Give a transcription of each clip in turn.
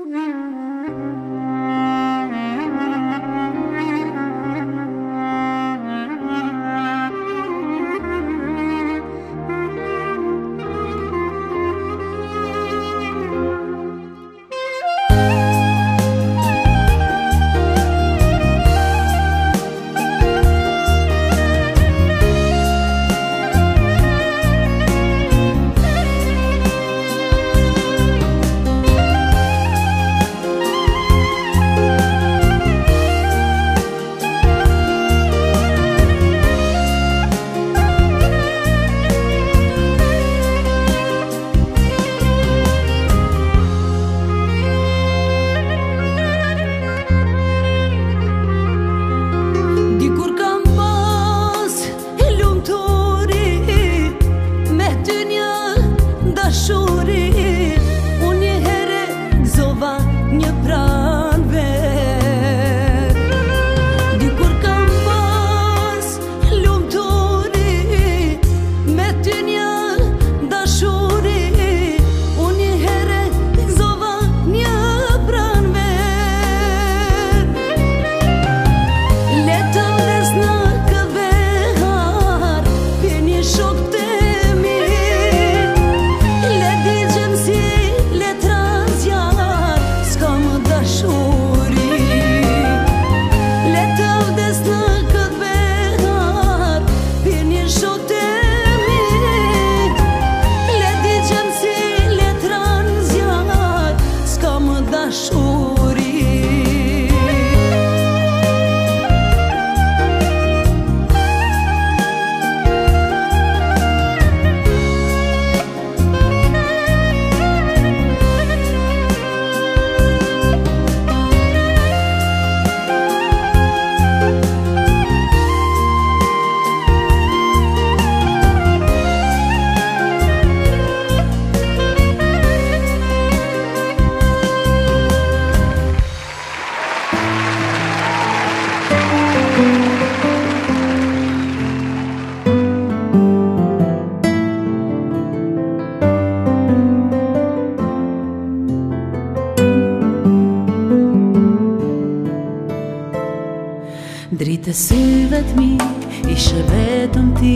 Dritë syve t'mi, ishe vetëm ti.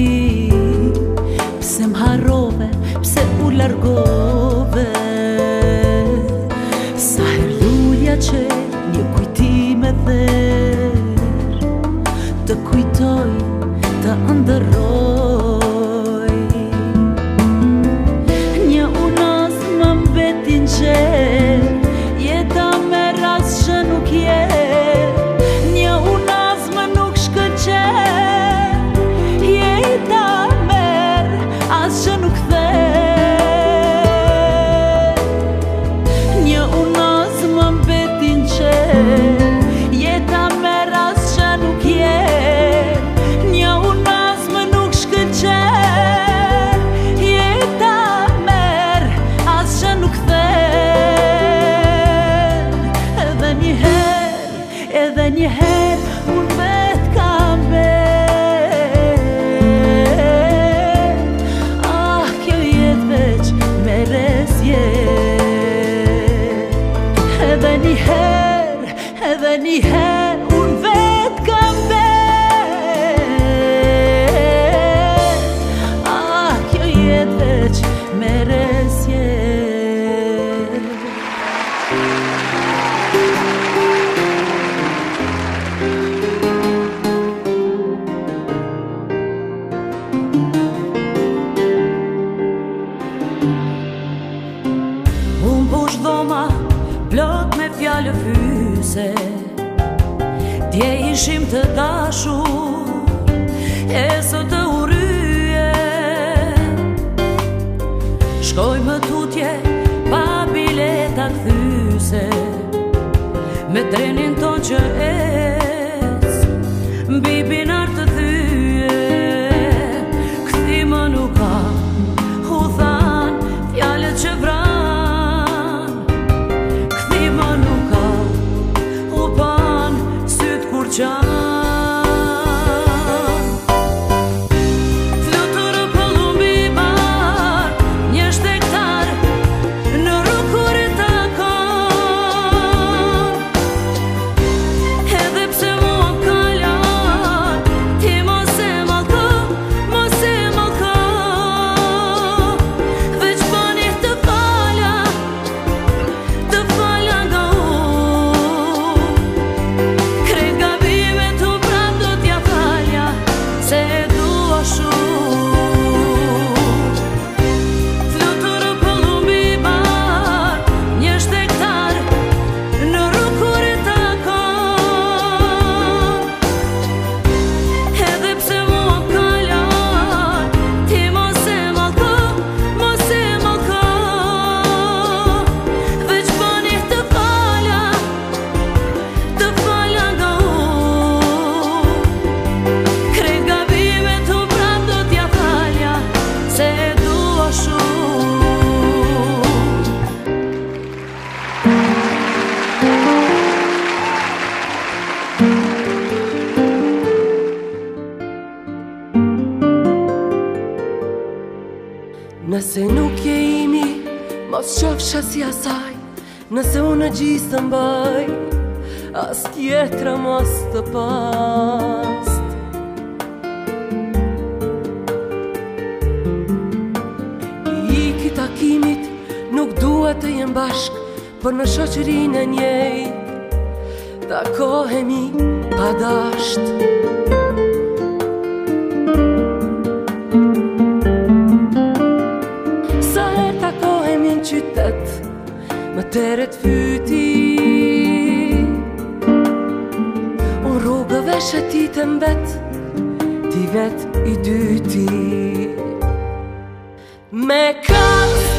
Pse m'harrove, pse u largove. Sa her lulja që një kujtime dher, të kujtoj, të ndërroj. Një unaz më mbetin qer, jeta me ras që nuk je. Edhe njëherë unë vetë kam ber. Ah, kjo jetë veç meresje. Edhe njëherë unë vetë kam ber. Ah, kjo jetë veç meresje. Dhoma plot me fjallë fyse, dje ishim të dashur, e sot të uryje. Shkoj më tutje pa bileta këthyse, me trenin ton që ec, mbi binar të thyje. Këthi më nuk ka, u than fjallët që vran. Fluturë pëllumbi bar, një shtektar në rrugë kur takon. Nëse nuk je imi, mos qofsha si asaj. Nëse unë gjithë të mbaj, as tjetra mos të past. I ky takimit nuk dua të jem bashk, për në shoqërinë e njëjtë takohemi pa dasht. Sa herë takohemi në qytet, më teret fyti. Unë rrugëve shetitem vet, ti vet i dyti. Me kas